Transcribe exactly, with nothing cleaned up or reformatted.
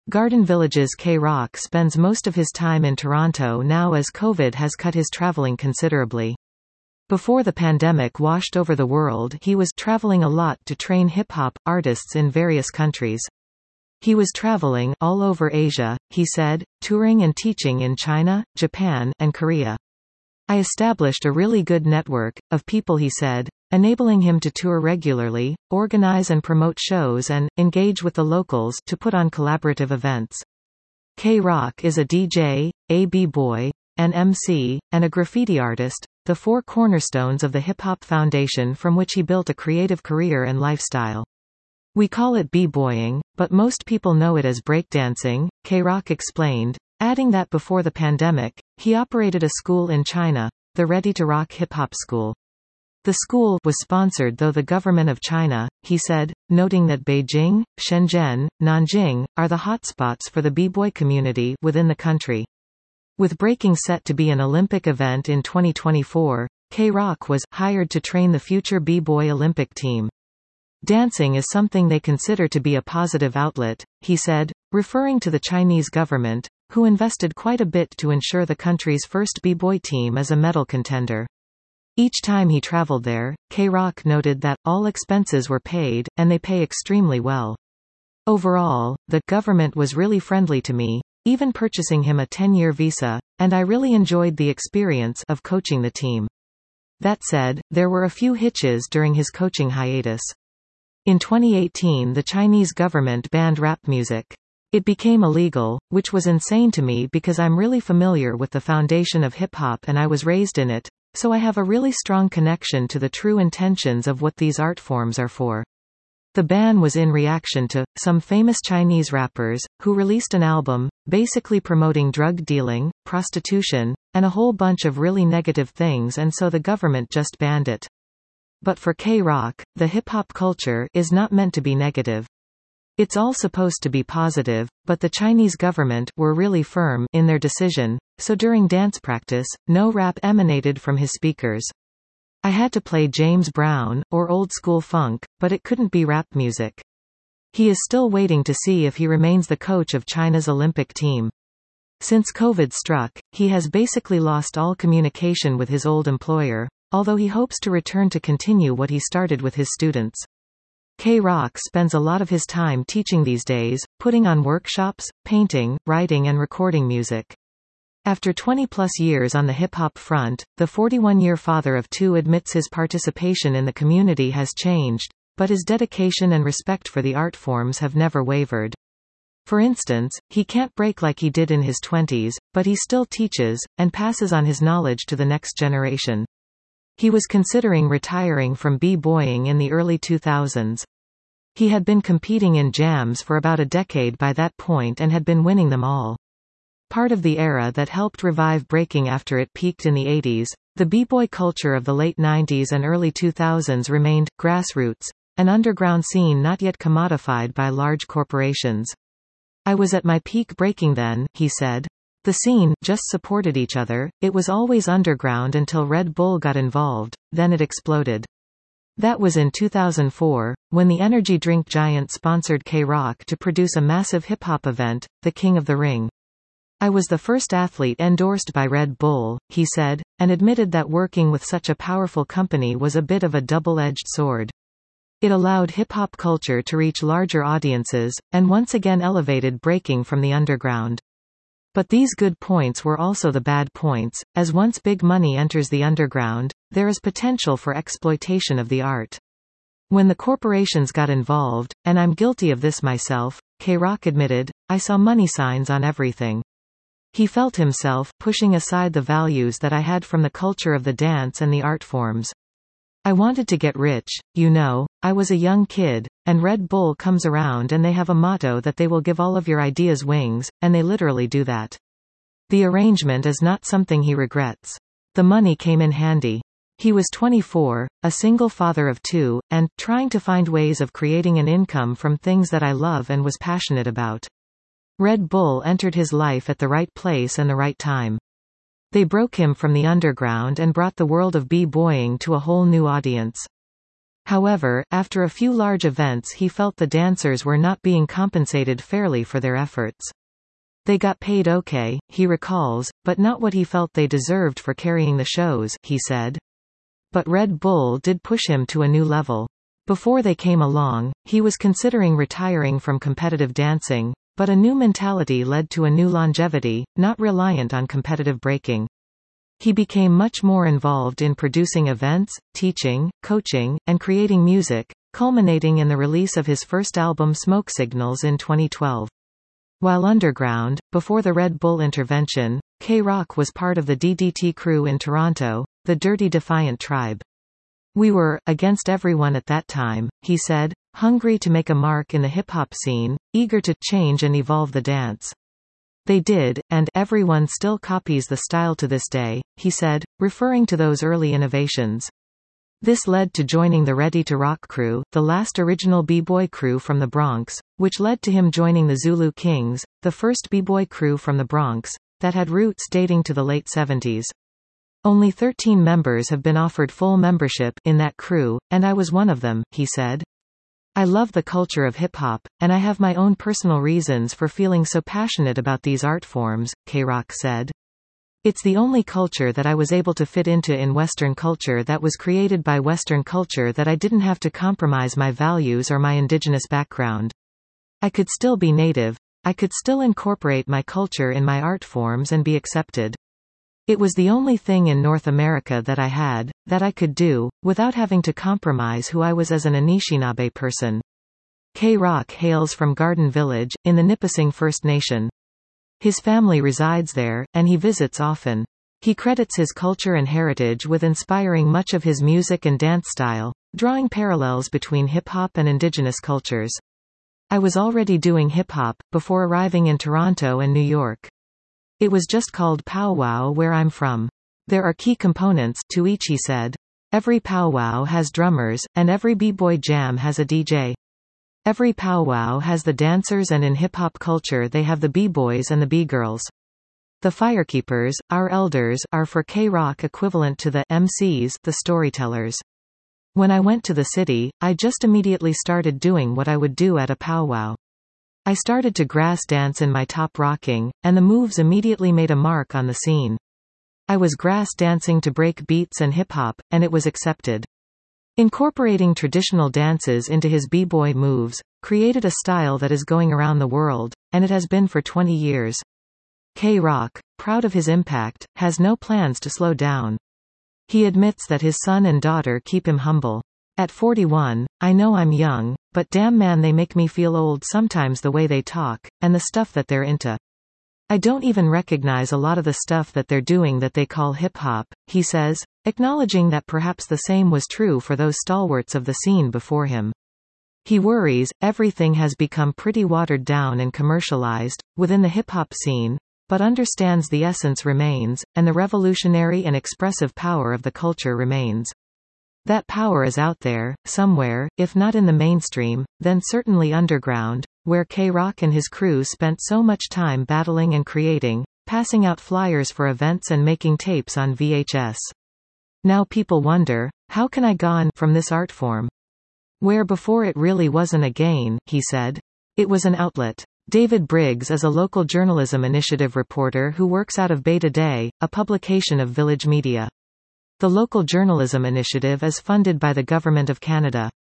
Garden Village's K-Rock spends most of his time in Toronto now as COVID has cut his traveling considerably. Before the pandemic washed over the world, he was traveling a lot to train hip-hop artists in various countries. He was traveling all over Asia, he said, touring and teaching in China, Japan, and Korea. I established a really good network of people, he said, enabling him to tour regularly, organize and promote shows and engage with the locals to put on collaborative events. K-Rock is a D J, a b-boy, an M C, and a graffiti artist, the four cornerstones of the Hip Hop Foundation from which he built a creative career and lifestyle. We call it b-boying, but most people know it as breakdancing, K-Rock explained, adding that before the pandemic, he operated a school in China, the Ready to Rock Hip Hop School. The school was sponsored though the government of China, he said, noting that Beijing, Shenzhen, Nanjing, are the hotspots for the b-boy community within the country. With breaking set to be an Olympic event in twenty twenty-four, K-Rock was hired to train the future b-boy Olympic team. Dancing is something they consider to be a positive outlet, he said, referring to the Chinese government, who invested quite a bit to ensure the country's first b-boy team is a medal contender. Each time he traveled there, K-Rock noted that all expenses were paid, and they pay extremely well. Overall, the government was really friendly to me, even purchasing him a ten-year visa, and I really enjoyed the experience of coaching the team. That said, there were a few hitches during his coaching hiatus. In twenty eighteen, the Chinese government banned rap music. It became illegal, which was insane to me because I'm really familiar with the foundation of hip-hop and I was raised in it, so I have a really strong connection to the true intentions of what these art forms are for. The ban was in reaction to some famous Chinese rappers, who released an album, basically promoting drug dealing, prostitution, and a whole bunch of really negative things, and so the government just banned it. But for K-Rock, the hip-hop culture is not meant to be negative. It's all supposed to be positive, but the Chinese government were really firm in their decision, so during dance practice, no rap emanated from his speakers. I had to play James Brown, or old-school funk, but it couldn't be rap music. He is still waiting to see if he remains the coach of China's Olympic team. Since COVID struck, he has basically lost all communication with his old employer, although he hopes to return to continue what he started with his students. K-Rock spends a lot of his time teaching these days, putting on workshops, painting, writing and recording music. After twenty plus years on the hip-hop front, the forty-one-year father of two admits his participation in the community has changed, but his dedication and respect for the art forms have never wavered. For instance, he can't break like he did in his twenties, but he still teaches, and passes on his knowledge to the next generation. He was considering retiring from b-boying in the early two thousands. He had been competing in jams for about a decade by that point and had been winning them all. Part of the era that helped revive breaking after it peaked in the eighties, the b-boy culture of the late nineties and early two thousands remained grassroots, an underground scene not yet commodified by large corporations. I was at my peak breaking then, he said. The scene just supported each other, it was always underground until Red Bull got involved, then it exploded. That was in two thousand four, when the energy drink giant sponsored K-Rock to produce a massive hip-hop event, the King of the Ring. I was the first athlete endorsed by Red Bull, he said, and admitted that working with such a powerful company was a bit of a double-edged sword. It allowed hip-hop culture to reach larger audiences, and once again elevated breaking from the underground. But these good points were also the bad points, as once big money enters the underground, there is potential for exploitation of the art. When the corporations got involved, and I'm guilty of this myself, K-Rock admitted, I saw money signs on everything. He felt himself pushing aside the values that I had from the culture of the dance and the art forms. I wanted to get rich, you know, I was a young kid, and Red Bull comes around and they have a motto that they will give all of your ideas wings, and they literally do that. The arrangement is not something he regrets. The money came in handy. He was twenty-four, a single father of two, and trying to find ways of creating an income from things that I love and was passionate about. Red Bull entered his life at the right place and the right time. They broke him from the underground and brought the world of b-boying to a whole new audience. However, after a few large events he felt the dancers were not being compensated fairly for their efforts. They got paid okay, he recalls, but not what he felt they deserved for carrying the shows, he said. But Red Bull did push him to a new level. Before they came along, he was considering retiring from competitive dancing, but a new mentality led to a new longevity, not reliant on competitive breaking. He became much more involved in producing events, teaching, coaching, and creating music, culminating in the release of his first album Smoke Signals in twenty twelve. While underground, before the Red Bull intervention, K-Rock was part of the D D T crew in Toronto, the Dirty Defiant Tribe. We were, against everyone at that time, he said, hungry to make a mark in the hip-hop scene, eager to change and evolve the dance. They did, and everyone still copies the style to this day, he said, referring to those early innovations. This led to joining the Ready to Rock crew, the last original b-boy crew from the Bronx, which led to him joining the Zulu Kings, the first b-boy crew from the Bronx, that had roots dating to the late seventies. Only thirteen members have been offered full membership in that crew, and I was one of them, he said. I love the culture of hip-hop, and I have my own personal reasons for feeling so passionate about these art forms, K-Rock said. It's the only culture that I was able to fit into in Western culture that was created by Western culture that I didn't have to compromise my values or my indigenous background. I could still be native. I could still incorporate my culture in my art forms and be accepted. It was the only thing in North America that I had, that I could do, without having to compromise who I was as an Anishinaabe person. K-Rock hails from Garden Village, in the Nipissing First Nation. His family resides there, and he visits often. He credits his culture and heritage with inspiring much of his music and dance style, drawing parallels between hip-hop and indigenous cultures. I was already doing hip-hop, before arriving in Toronto and New York. It was just called powwow where I'm from. There are key components to each, he said. Every powwow has drummers, and every b-boy jam has a D J. Every powwow has the dancers, and in hip-hop culture they have the b-boys and the b-girls. The firekeepers, our elders, are for K-Rock equivalent to the M Cs, the storytellers. When I went to the city, I just immediately started doing what I would do at a powwow. I started to grass dance in my top rocking, and the moves immediately made a mark on the scene. I was grass dancing to break beats and hip-hop, and it was accepted. Incorporating traditional dances into his b-boy moves, created a style that is going around the world, and it has been for twenty years. K-Rock, proud of his impact, has no plans to slow down. He admits that his son and daughter keep him humble. At forty-one, I know I'm young, but damn man they make me feel old sometimes the way they talk, and the stuff that they're into. I don't even recognize a lot of the stuff that they're doing that they call hip-hop, he says, acknowledging that perhaps the same was true for those stalwarts of the scene before him. He worries, everything has become pretty watered down and commercialized, within the hip-hop scene, but understands the essence remains, and the revolutionary and expressive power of the culture remains. That power is out there, somewhere, if not in the mainstream, then certainly underground, where K-Rock and his crew spent so much time battling and creating, passing out flyers for events and making tapes on V H S. Now people wonder, how can I gone from this art form? Where before it really wasn't a gain, he said. It was an outlet. David Briggs is a local journalism initiative reporter who works out of Beta Day, a publication of Village Media. The local journalism initiative is funded by the Government of Canada.